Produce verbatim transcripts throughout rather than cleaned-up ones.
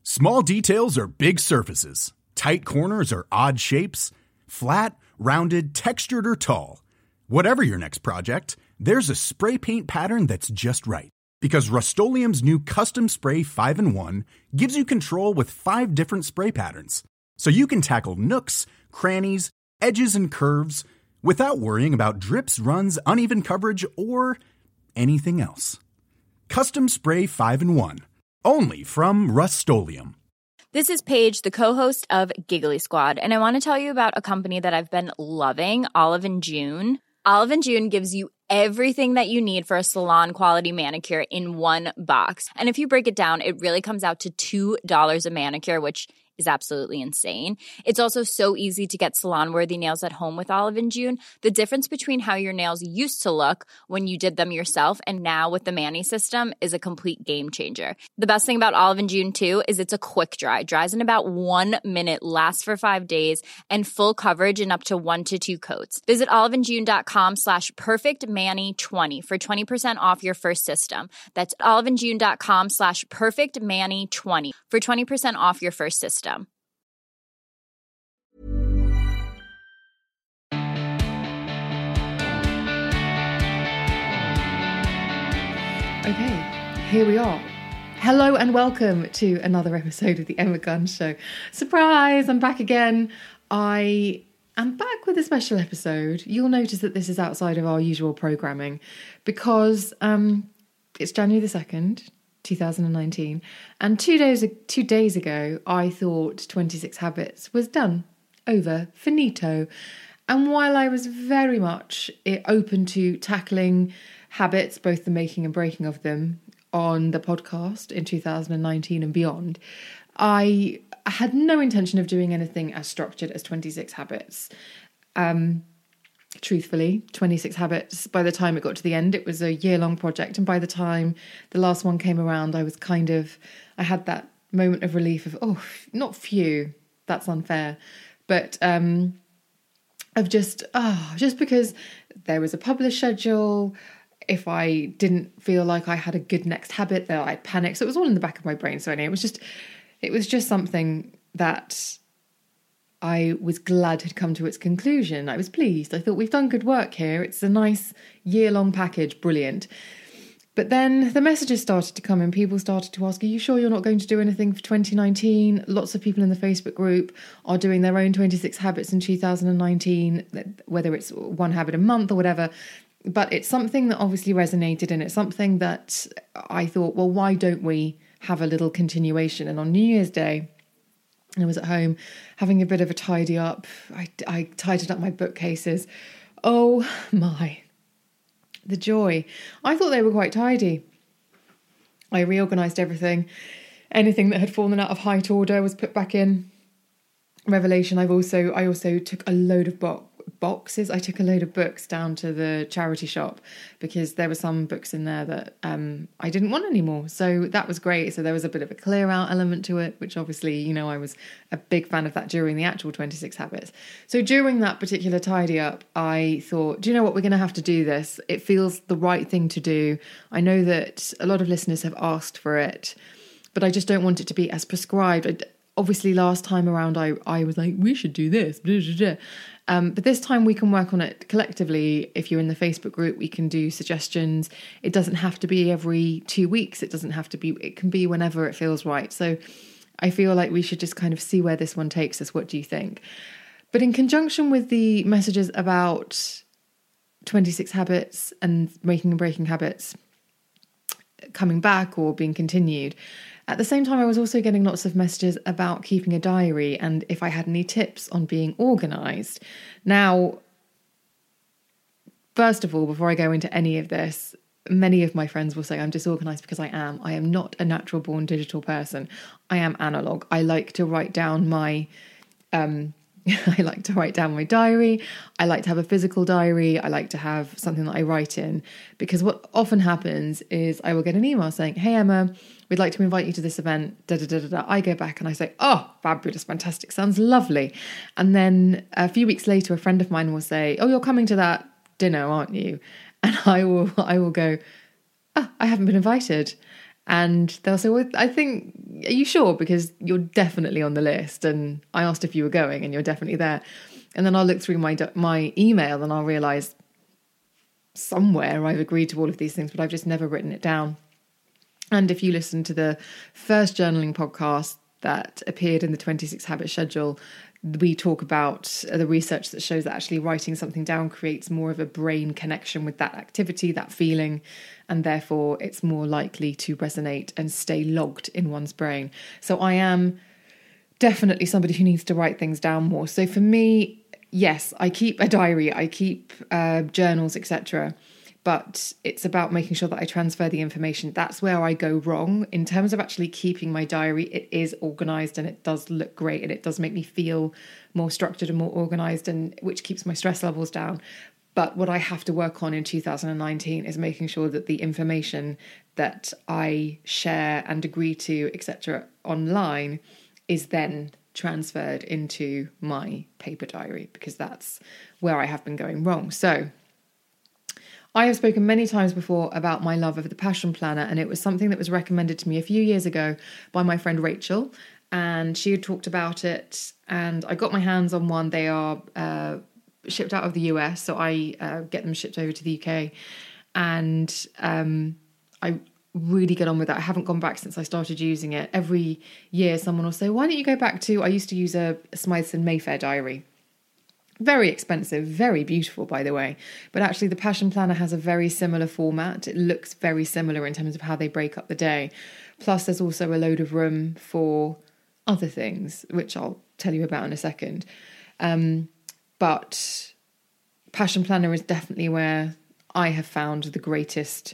Small details are big surfaces. Tight corners are odd shapes. Flat, rounded, textured, or tall. Whatever your next project, there's a spray paint pattern that's just right. Because Rust-Oleum's new Custom Spray five in one gives you control with five different spray patterns. So you can tackle nooks, crannies, edges, and curves without worrying about drips, runs, uneven coverage, or anything else. Custom Spray five in one. Only from Rust-Oleum. This is Paige, the co-host of Giggly Squad, and I want to tell you about a company that I've been loving, Olive and June. Olive and June gives you everything that you need for a salon-quality manicure in one box. And if you break it down, it really comes out to two dollars a manicure, which is absolutely insane. It's also so easy to get salon-worthy nails at home with Olive and June. The difference between how your nails used to look when you did them yourself and now with the Mani system is a complete game changer. The best thing about Olive and June, too, is it's a quick dry. Dries in about one minute, lasts for five days, and full coverage in up to one to two coats. Visit oliveandjune.com slash perfectmani20 for twenty percent off your first system. That's oliveandjune.com slash perfectmani20 for twenty percent off your first system. Okay, here we are. Hello and welcome to another episode of the Emma Gunn Show. Surprise, I'm back again. I am back with a special episode. You'll notice that this is outside of our usual programming because um, it's January the second, two thousand nineteen, and two days two days ago I thought twenty-six Habits was done, over, finito. And while I was very much open to tackling habits, both the making and breaking of them, on the podcast in two thousand nineteen and beyond, I had no intention of doing anything as structured as twenty-six Habits. Um, truthfully, twenty-six Habits, by the time it got to the end, it was a year-long project. And by the time the last one came around, I was kind of, I had that moment of relief of, oh, not phew, that's unfair. But um, of just, oh, just because there was a published schedule. If I didn't feel like I had a good next habit, then I'd panic. So it was all in the back of my brain. So anyway, it was just, it was just something that I was glad had come to its conclusion. I was pleased. I thought we've done good work here. It's a nice year-long package. Brilliant. But then the messages started to come in. People started to ask, are you sure you're not going to do anything for twenty nineteen? Lots of people in the Facebook group are doing their own twenty-six habits in two thousand nineteen, whether it's one habit a month or whatever. But it's something that obviously resonated, and it's something that I thought, well, why don't we have a little continuation? And on New Year's Day, I was at home having a bit of a tidy up. I, I tidied up my bookcases. Oh my, the joy. I thought they were quite tidy. I reorganised everything. Anything that had fallen out of height order was put back in. Revelation. I've also, I also took a load of books. boxes. I took a load of books down to the charity shop because there were some books in there that um, I didn't want anymore. So that was great. So there was a bit of a clear out element to it, which obviously, you know, I was a big fan of that during the actual twenty-six Habits. So during that particular tidy up, I thought, do you know what? We're going to have to do this. It feels the right thing to do. I know that a lot of listeners have asked for it, but I just don't want it to be as prescribed. I, obviously, last time around, I, I was like, we should do this. Blah, blah, blah. Um, but this time we can work on it collectively. If you're in the Facebook group, we can do suggestions. It doesn't have to be every two weeks. It doesn't have to be, it can be whenever it feels right. So I feel like we should just kind of see where this one takes us. What do you think? But in conjunction with the messages about twenty-six Habits and making and breaking habits coming back or being continued, at the same time, I was also getting lots of messages about keeping a diary and if I had any tips on being organised. Now, first of all, before I go into any of this, many of my friends will say I'm disorganised because I am. I am not a natural born digital person. I am analog. I like to write down my... Um, I like to write down my diary. I like to have a physical diary. I like to have something that I write in, because what often happens is I will get an email saying, hey, Emma, we'd like to invite you to this event. Da, da, da, da, da. I go back and I say, oh, fabulous, fantastic, sounds lovely. And then a few weeks later, a friend of mine will say, oh, you're coming to that dinner, aren't you? And I will, I will go, oh, I haven't been invited. And they'll say, well, I think, are you sure? Because you're definitely on the list. And I asked if you were going and you're definitely there. And then I'll look through my my email and I'll realise somewhere I've agreed to all of these things, but I've just never written it down. And if you listen to the first journaling podcast that appeared in the twenty-six Habits schedule, we talk about the research that shows that actually writing something down creates more of a brain connection with that activity, that feeling, and therefore it's more likely to resonate and stay logged in one's brain. So I am definitely somebody who needs to write things down more. So for me, yes, I keep a diary, I keep uh, journals, et cetera. But it's about making sure that I transfer the information. That's where I go wrong. In terms of actually keeping my diary, it is organised and it does look great and it does make me feel more structured and more organised, and which keeps my stress levels down. But what I have to work on in two thousand nineteen is making sure that the information that I share and agree to, et cetera, online is then transferred into my paper diary, because that's where I have been going wrong. So I have spoken many times before about my love of the Passion Planner, and it was something that was recommended to me a few years ago by my friend Rachel, and she had talked about it, and I got my hands on one. They are uh, shipped out of the U S, so I uh, get them shipped over to the U K, and um, I really get on with that. I haven't gone back since I started using it. Every year someone will say, why don't you go back to, I used to use a, a Smythson Mayfair diary. Very expensive, very beautiful, by the way. But actually the Passion Planner has a very similar format. It looks very similar in terms of how they break up the day. Plus there's also a load of room for other things, which I'll tell you about in a second. Um, but Passion Planner is definitely where I have found the greatest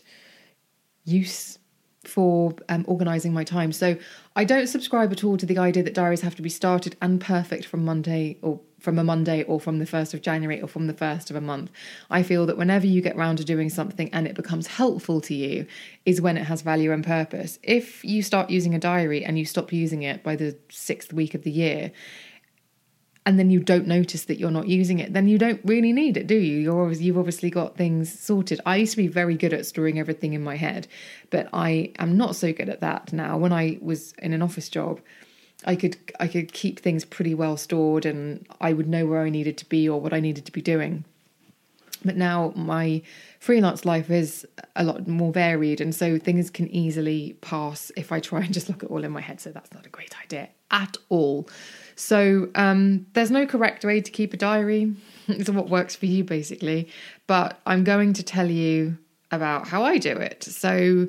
use for um, organising my time. So I don't subscribe at all to the idea that diaries have to be started and perfect from Monday or from a Monday or from the first of January or from the first of a month. I feel that whenever you get round to doing something and it becomes helpful to you is when it has value and purpose. If you start using a diary and you stop using it by the sixth week of the year, and then you don't notice that you're not using it, then you don't really need it, do you? You're always, you've obviously got things sorted. I used to be very good at storing everything in my head, but I am not so good at that now. When I was in an office job, I could I could keep things pretty well stored and I would know where I needed to be or what I needed to be doing. But now my freelance life is a lot more varied, and so things can easily pass if I try and just look at all in my head. So that's not a great idea at all. So um, there's no correct way to keep a diary. It's what works for you, basically. But I'm going to tell you about how I do it. So,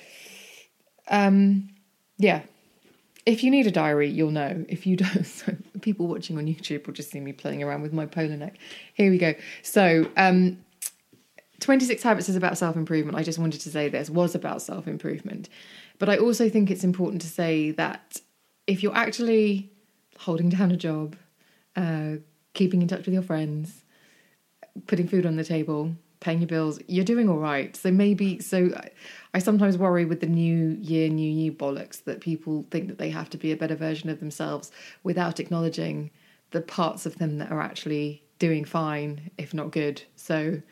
um, yeah, if you need a diary, you'll know. If you don't, so people watching on YouTube will just see me playing around with my polar neck. Here we go. So um, twenty-six Habits is about self-improvement. I just wanted to say this was about self-improvement. But I also think it's important to say that if you're actually holding down a job, uh, keeping in touch with your friends, putting food on the table, paying your bills, you're doing all right. So maybe, so I, I sometimes worry with the new year, new you bollocks that people think that they have to be a better version of themselves without acknowledging the parts of them that are actually doing fine, if not good. So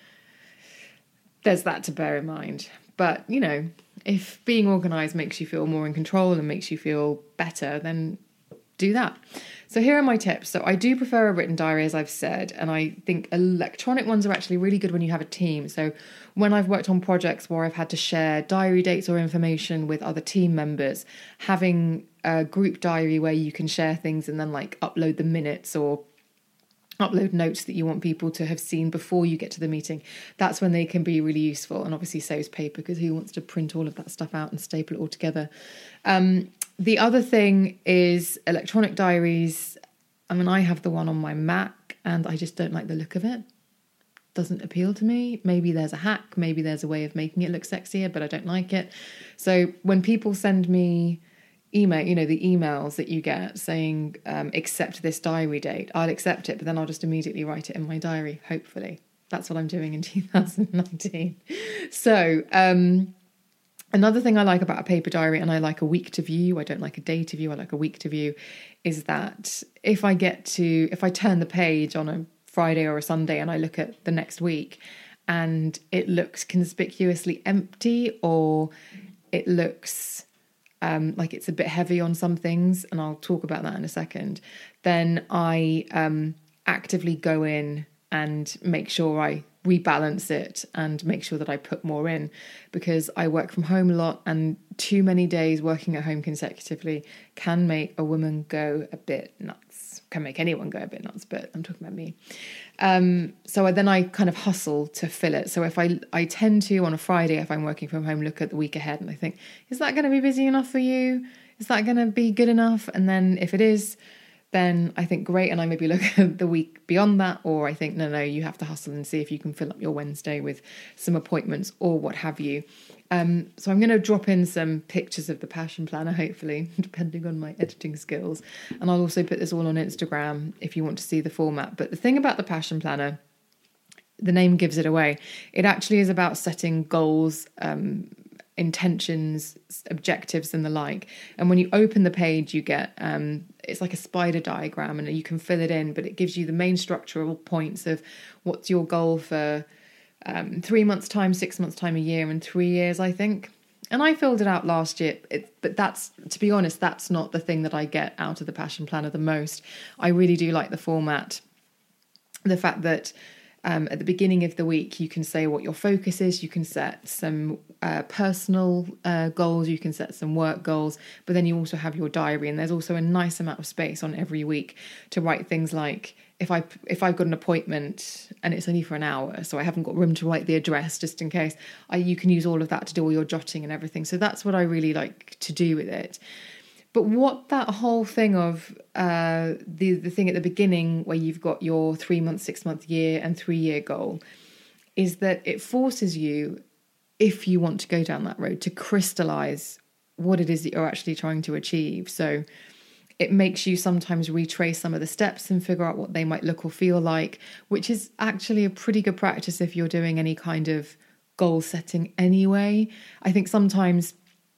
there's that to bear in mind. But, you know, if being organised makes you feel more in control and makes you feel better, then do that. So here are my tips. So I do prefer a written diary, as I've said, and I think electronic ones are actually really good when you have a team. So when I've worked on projects where I've had to share diary dates or information with other team members, having a group diary where you can share things and then like upload the minutes or upload notes that you want people to have seen before you get to the meeting, that's when they can be really useful, and obviously saves paper because who wants to print all of that stuff out and staple it all together. Um, the other thing is electronic diaries. I mean, I have the one on my Mac and I just don't like the look of it. Doesn't appeal to me. Maybe there's a hack, maybe there's a way of making it look sexier, but I don't like it. So when people send me email, you know, the emails that you get saying, um, accept this diary date, I'll accept it, but then I'll just immediately write it in my diary, hopefully. That's what I'm doing in two thousand nineteen. So, um, another thing I like about a paper diary, and I like a week to view, I don't like a day to view, I like a week to view, is that if I get to, if I turn the page on a Friday or a Sunday and I look at the next week and it looks conspicuously empty or it looks um, like it's a bit heavy on some things, and I'll talk about that in a second, then I um, actively go in and make sure I rebalance it and make sure that I put more in, because I work from home a lot, and too many days working at home consecutively can make a woman go a bit nuts. Can make anyone go a bit nuts, but I'm talking about me. Um, so I, then I kind of hustle to fill it. So if I, I tend to, on a Friday, if I'm working from home, look at the week ahead and I think, is that going to be busy enough for you? Is that going to be good enough? And then if it is, then I think great, and I maybe look at the week beyond that, or I think, no, no, you have to hustle and see if you can fill up your Wednesday with some appointments or what have you. Um, so I'm going to drop in some pictures of the Passion Planner, hopefully, depending on my editing skills. And I'll also put this all on Instagram if you want to see the format. But the thing about the Passion Planner, the name gives it away. It actually is about setting goals, um, intentions, objectives and the like. And when you open the page, you get um it's like a spider diagram, and you can fill it in, but it gives you the main structural points of what's your goal for um three months time, six months time, a year, and three years, I think. And I filled it out last year, it, but that's, to be honest, that's not the thing that I get out of the Passion Planner the most. I really do like the format, the fact that Um, at the beginning of the week, you can say what your focus is. You can set some uh, personal uh, goals. You can set some work goals. But then you also have your diary, and there's also a nice amount of space on every week to write things like, if I if I've got an appointment and it's only for an hour, so I haven't got room to write the address just in case, I, you can use all of that to do all your jotting and everything. So that's what I really like to do with it. But what that whole thing of uh, the, the thing at the beginning where you've got your three month, six month, year and three year goal is that it forces you, if you want to go down that road, to crystallize what it is that you're actually trying to achieve. So it makes you sometimes retrace some of the steps and figure out what they might look or feel like, which is actually a pretty good practice if you're doing any kind of goal setting anyway. I think sometimes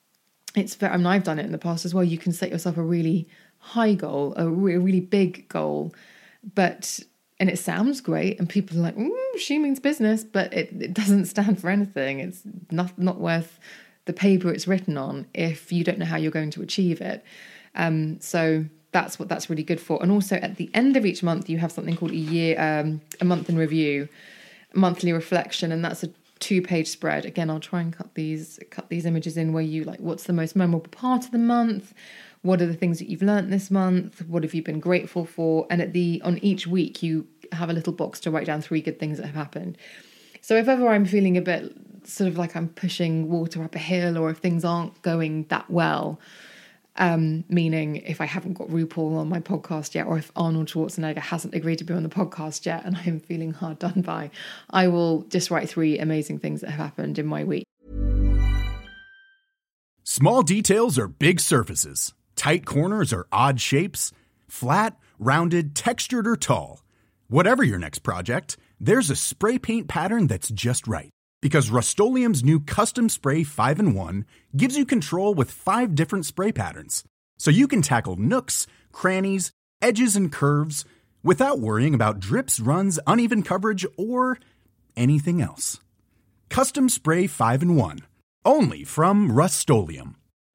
it's very, I mean, I've done it in the past as well. You can set yourself a really high goal, a re- really big goal, but, and it sounds great and people are like, ooh, she means business, but it, it doesn't stand for anything. It's not, not worth the paper it's written on if you don't know how you're going to achieve it. Um, so that's what that's really good for. And also at the end of each month, you have something called a year, um, a month in review, a monthly reflection, and that's a two-page spread. Again, I'll try and cut these cut these images in where you like, what's the most memorable part of the month? What are the things that you've learnt this month? What have you been grateful for? And at the on each week, you have a little box to write down three good things that have happened. So if ever I'm feeling a bit sort of like I'm pushing water up a hill, or if things aren't going that well, Um, meaning if I haven't got RuPaul on my podcast yet, or if Arnold Schwarzenegger hasn't agreed to be on the podcast yet and I'm feeling hard done by, I will just write three amazing things that have happened in my week. Small details are big surfaces. Tight corners are odd shapes. Flat, rounded, textured, or tall. Whatever your next project, there's a spray paint pattern that's just right. Because Rust-Oleum's new Custom Spray five in one gives you control with five different spray patterns. So you can tackle nooks, crannies, edges, and curves without worrying about drips, runs, uneven coverage, or anything else. Custom Spray five in one. Only from Rust-Oleum.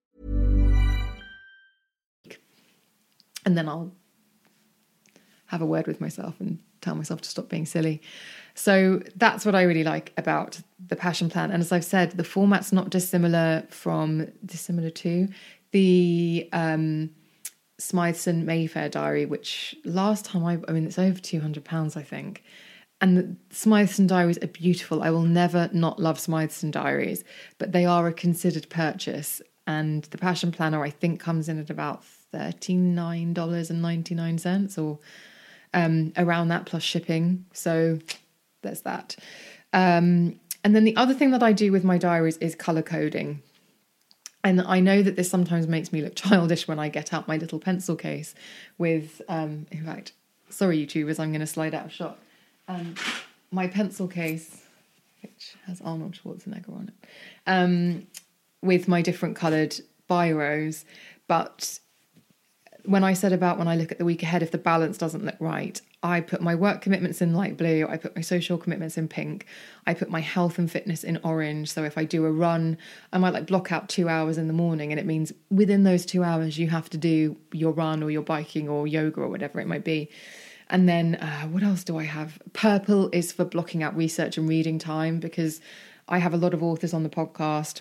And then I'll have a word with myself and tell myself to stop being silly. So that's what I really like about the Passion Plan. And as I've said, the format's not dissimilar from, dissimilar to the um, Smythson Mayfair Diary, which last time I, I mean, it's over two hundred pounds, I think. And the Smythson Diaries are beautiful. I will never not love Smythson Diaries, but they are a considered purchase. And the Passion Planner, I think, comes in at about thirty-nine dollars and ninety-nine cents or um, around that plus shipping. So there's that. Um, and then the other thing that I do with my diaries is colour coding. And I know that this sometimes makes me look childish when I get out my little pencil case with, um, in fact, sorry, YouTubers, I'm going to slide out of shot. Um, my pencil case, which has Arnold Schwarzenegger on it, um, with my different coloured biros. But when I said about when I look at the week ahead, if the balance doesn't look right, I put my work commitments in light blue, I put my social commitments in pink, I put my health and fitness in orange. So if I do a run, I might like block out two hours in the morning, and it means within those two hours you have to do your run or your biking or yoga or whatever it might be. And then uh, what else do I have? Purple is for blocking out research and reading time, because I have a lot of authors on the podcast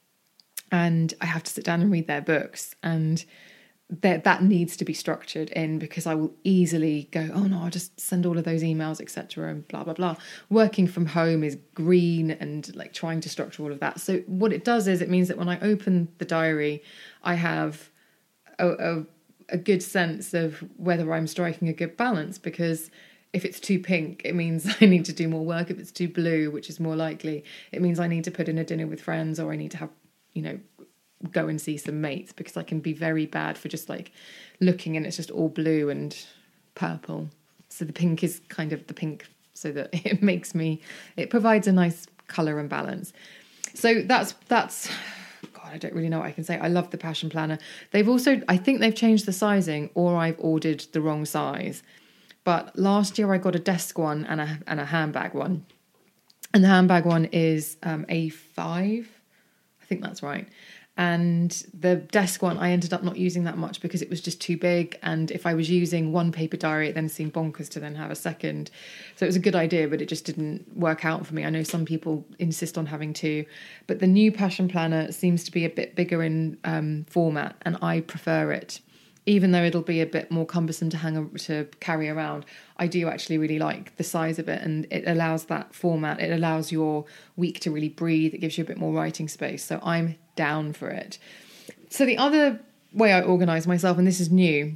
and I have to sit down and read their books, and that that needs to be structured in, because I will easily go, oh no, I'll just send all of those emails, et cetera, and blah, blah, blah. Working from home is green, and like trying to structure all of that. So what it does is it means that when I open the diary, I have a, a, a good sense of whether I'm striking a good balance, because if it's too pink, it means I need to do more work. If it's too blue, which is more likely, it means I need to put in a dinner with friends, or I need to have, you know, go and see some mates, because I can be very bad for just like looking and it's just all blue and purple. So the pink is kind of the pink, so that it makes me, it provides a nice colour and balance. So that's, that's, God, I don't really know what I can say. I love the Passion Planner. They've also, I think they've changed the sizing, or I've ordered the wrong size. But last year I got a desk one and a, and a handbag one. And the handbag one is um, A five. I think that's right. And the desk one, I ended up not using that much because it was just too big. And if I was using one paper diary, it then seemed bonkers to then have a second. So it was a good idea, but it just didn't work out for me. I know some people insist on having two, but the new Passion Planner seems to be a bit bigger in um, format, and I prefer it. Even though it'll be a bit more cumbersome to hang to carry around, I do actually really like the size of it, and it allows that format. It allows your week to really breathe. It gives you a bit more writing space. So I'm down for it. So the other way I organise myself, and this is new,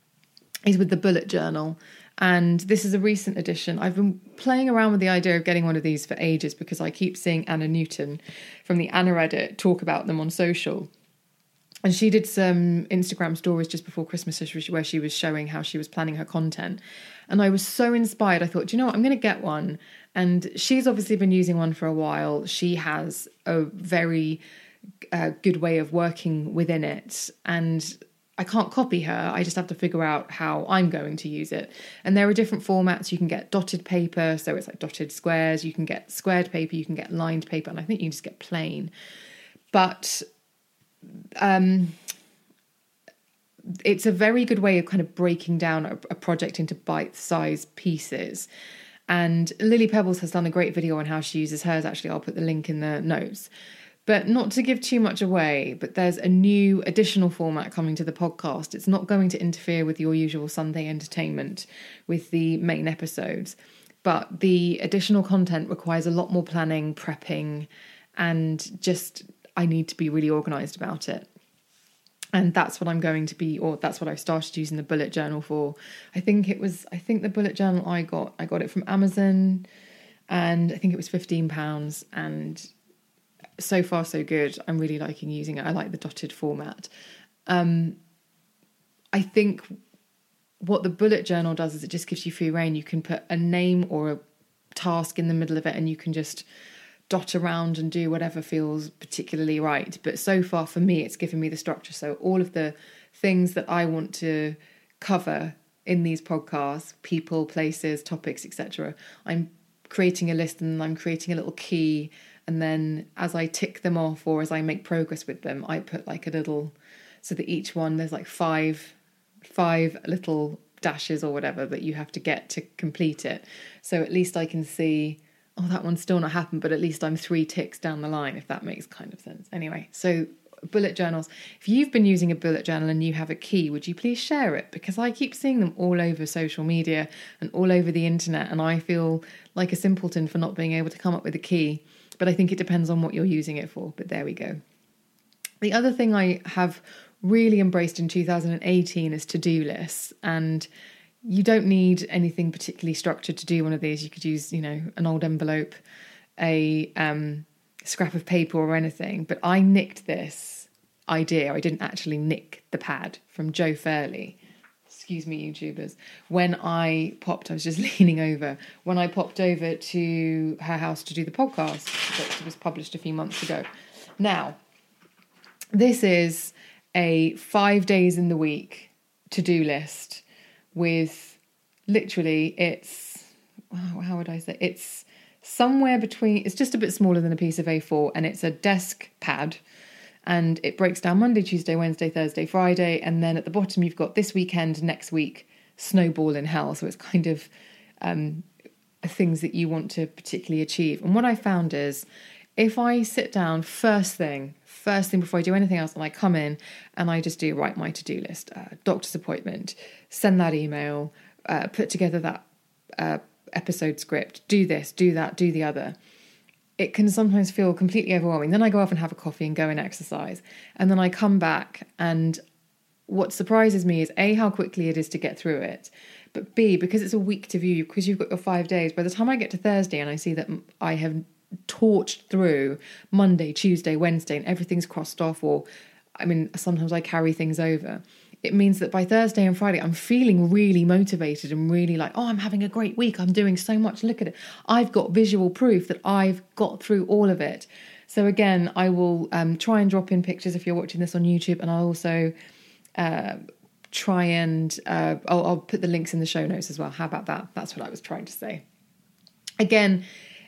is with the bullet journal. And this is a recent addition. I've been playing around with the idea of getting one of these for ages, because I keep seeing Anna Newton from the Anna Edit talk about them on social. And she did some Instagram stories just before Christmas where she was showing how she was planning her content. And I was so inspired. I thought, do you know what? I'm going to get one. And she's obviously been using one for a while. She has a very uh, good way of working within it. And I can't copy her. I just have to figure out how I'm going to use it. And there are different formats. You can get dotted paper. So it's like dotted squares. You can get squared paper. You can get lined paper. And I think you can just get plain. But Um, it's a very good way of kind of breaking down a, a project into bite-sized pieces. And Lily Pebbles has done a great video on how she uses hers. Actually, I'll put the link in the notes. But not to give too much away, but there's a new additional format coming to the podcast. It's not going to interfere with your usual Sunday entertainment with the main episodes. But the additional content requires a lot more planning, prepping, and just I need to be really organised about it. And that's what I'm going to be, or that's what I've started using the bullet journal for. I think it was, I think the bullet journal I got, I got it from Amazon, and I think it was fifteen pounds. And so far so good. I'm really liking using it. I like the dotted format. Um, I think what the bullet journal does is it just gives you free rein. You can put a name or a task in the middle of it, and you can just dot around and do whatever feels particularly right. But so far for me, it's given me the structure. So all of the things that I want to cover in these podcasts, people, places, topics, et cetera, I'm creating a list, and I'm creating a little key. And then as I tick them off, or as I make progress with them, I put like a little, so that each one, there's like five, five little dashes or whatever that you have to get to complete it. So at least I can see, oh, that one's still not happened, but at least I'm three ticks down the line, if that makes kind of sense. Anyway, so bullet journals. If you've been using a bullet journal and you have a key, would you please share it? Because I keep seeing them all over social media and all over the internet, and I feel like a simpleton for not being able to come up with a key. But I think it depends on what you're using it for. But there we go. The other thing I have really embraced in two thousand eighteen is to-do lists. And you don't need anything particularly structured to do one of these. You could use, you know, an old envelope, a um, scrap of paper or anything. But I nicked this idea. I didn't actually nick the pad from Jo Fairley. Excuse me, YouTubers. When I popped, I was just leaning over. When I popped over to her house to do the podcast that was published a few months ago. Now, this is a five days in the week to-do list with literally it's, how would I say, it's somewhere between, it's just a bit smaller than a piece of A four, and it's a desk pad, and it breaks down Monday, Tuesday, Wednesday, Thursday, Friday, and then at the bottom you've got this weekend, next week, snowball in hell. So it's kind of um, things that you want to particularly achieve. And what I found is, if I sit down first thing, first thing before I do anything else, and I come in and I just do write my to-do list, uh, doctor's appointment, send that email, uh, put together that uh, episode script, do this, do that, do the other, it can sometimes feel completely overwhelming. Then I go off and have a coffee and go and exercise. And then I come back, and what surprises me is A, how quickly it is to get through it. But B, because it's a week to view, because you've got your five days, by the time I get to Thursday and I see that I have torched through Monday, Tuesday, Wednesday, and everything's crossed off, or, I mean, sometimes I carry things over. It means that by Thursday and Friday, I'm feeling really motivated and really like, oh, I'm having a great week. I'm doing so much. Look at it. I've got visual proof that I've got through all of it. So again, I will um, try and drop in pictures if you're watching this on YouTube, and I'll also uh, try and uh, I'll, I'll put the links in the show notes as well. How about that? That's what I was trying to say. Again,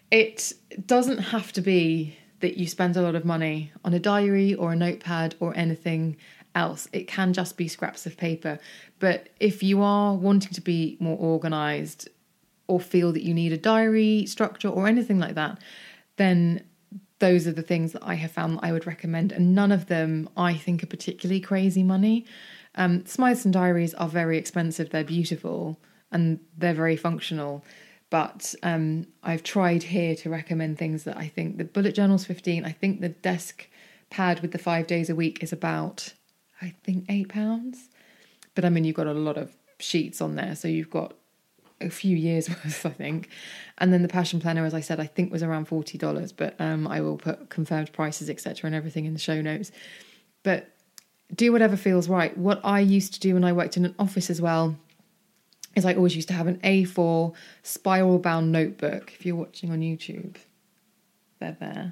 it doesn't have to be that you spend a lot of money on a diary or a notepad or anything else. It can just be scraps of paper. But if you are wanting to be more organised, or feel that you need a diary structure or anything like that, then those are the things that I have found that I would recommend. And none of them, I think, are particularly crazy money. Um, Smythson diaries are very expensive. They're beautiful and they're very functional. But um, I've tried here to recommend things that I think the bullet journal's fifteen. I think the desk pad with the five days a week is about, I think, eight pounds. But I mean, you've got a lot of sheets on there, so you've got a few years worth, I think. And then the Passion Planner, as I said, I think was around forty dollars. But um, I will put confirmed prices, et cetera, and everything in the show notes. But do whatever feels right. What I used to do when I worked in an office as well is I always used to have an A four spiral bound notebook. If you're watching on YouTube, they're there.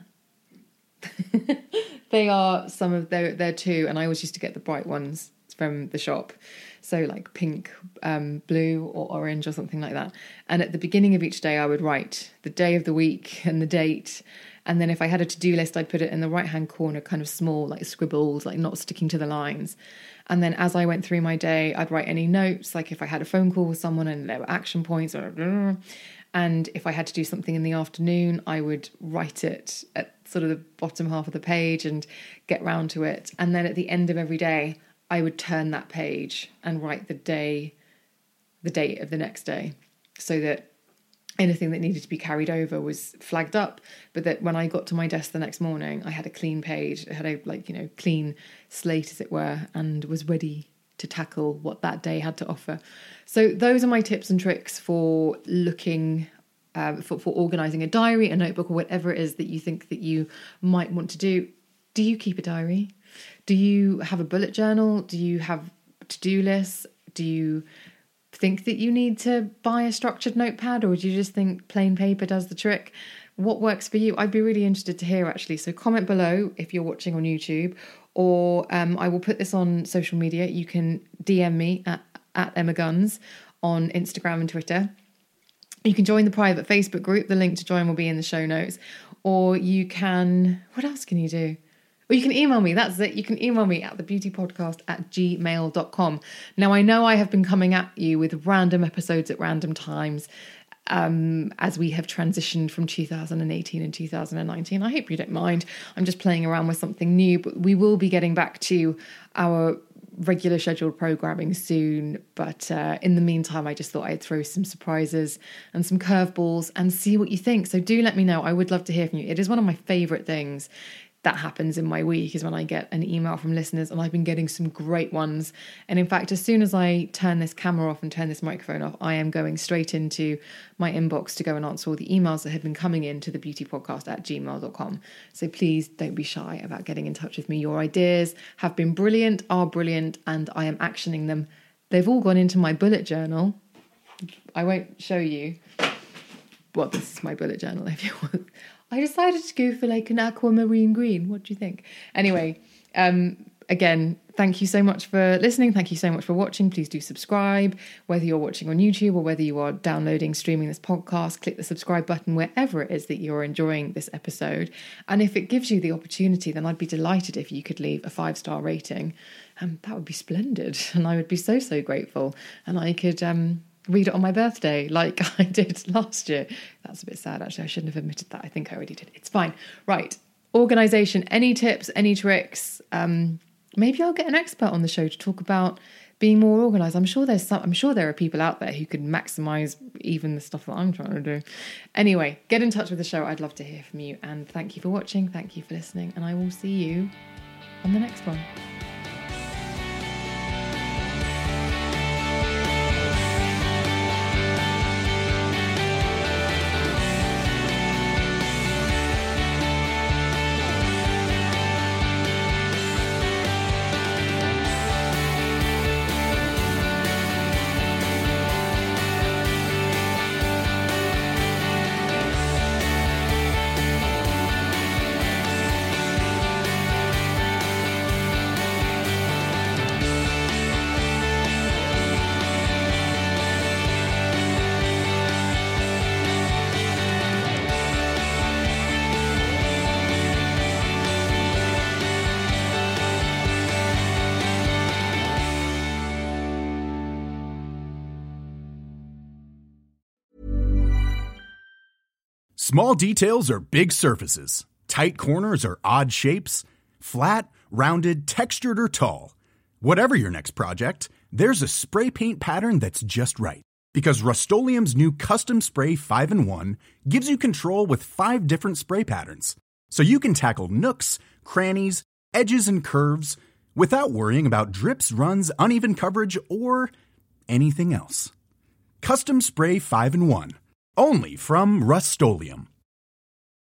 They are some of their, they're two, and I always used to get the bright ones from the shop. So like pink, um, blue or orange or something like that. And at the beginning of each day, I would write the day of the week and the date. And then if I had a to-do list, I'd put it in the right-hand corner, kind of small, like scribbles, like not sticking to the lines. And then as I went through my day, I'd write any notes, like if I had a phone call with someone and there were action points, or, and if I had to do something in the afternoon, I would write it at sort of the bottom half of the page and get round to it. And then at the end of every day, I would turn that page and write the day, the date of the next day, so that anything that needed to be carried over was flagged up, but that when I got to my desk the next morning, I had a clean page, I had a, like, you know, clean slate, as it were, and was ready to tackle what that day had to offer. So those are my tips and tricks for looking, um, for, for organising a diary, a notebook, or whatever it is that you think that you might want to do. Do you keep a diary? Do you have a bullet journal? Do you have to-do lists? Do you think that you need to buy a structured notepad, or do you just think plain paper does the trick? What works for you? I'd be really interested to hear, actually. So comment below if you're watching on YouTube, or um, I will put this on social media. You can D M me at, at Emma Guns on Instagram and Twitter. You can join the private Facebook group. The link to join will be in the show notes. Or you can, what else can you do? Or you can email me, that's it. You can email me at thebeautypodcast at gmail dot com. Now, I know I have been coming at you with random episodes at random times um, as we have transitioned from two thousand eighteen and two thousand nineteen. I hope you don't mind. I'm just playing around with something new, but we will be getting back to our regular scheduled programming soon. But uh, in the meantime, I just thought I'd throw some surprises and some curveballs and see what you think. So do let me know. I would love to hear from you. It is one of my favourite things that happens in my week, is when I get an email from listeners, and I've been getting some great ones. And in fact, as soon as I turn this camera off and turn this microphone off, I am going straight into my inbox to go and answer all the emails that have been coming in to thebeautypodcast at gmail dot com. So please don't be shy about getting in touch with me. Your ideas have been brilliant, are brilliant, and I am actioning them. They've all gone into my bullet journal. I won't show you. Well, this is my bullet journal if you want. I decided to go for like an aquamarine green. What do you think? Anyway, um, again, thank you so much for listening. Thank you so much for watching. Please do subscribe, whether you're watching on YouTube or whether you are downloading, streaming this podcast. Click the subscribe button wherever it is that you're enjoying this episode. And if it gives you the opportunity, then I'd be delighted if you could leave a five-star rating. Um, that would be splendid. And I would be so, so grateful. And I could um, read it on my birthday like I did last year. That's a bit sad, actually. I shouldn't have admitted that. I think I already did. It's fine. Right. Organisation. Any tips, any tricks? Um, maybe I'll get an expert on the show to talk about being more organised. I'm sure there's some, I'm sure there are people out there who could maximise even the stuff that I'm trying to do. Anyway, get in touch with the show. I'd love to hear from you. And thank you for watching. Thank you for listening. And I will see you on the next one. Small details are big surfaces. Tight corners are odd shapes. Flat, rounded, textured, or tall. Whatever your next project, there's a spray paint pattern that's just right. Because Rust-Oleum's new Custom Spray five in one gives you control with five different spray patterns. So you can tackle nooks, crannies, edges, and curves without worrying about drips, runs, uneven coverage, or anything else. Custom Spray five in one. Only from Rust-Oleum.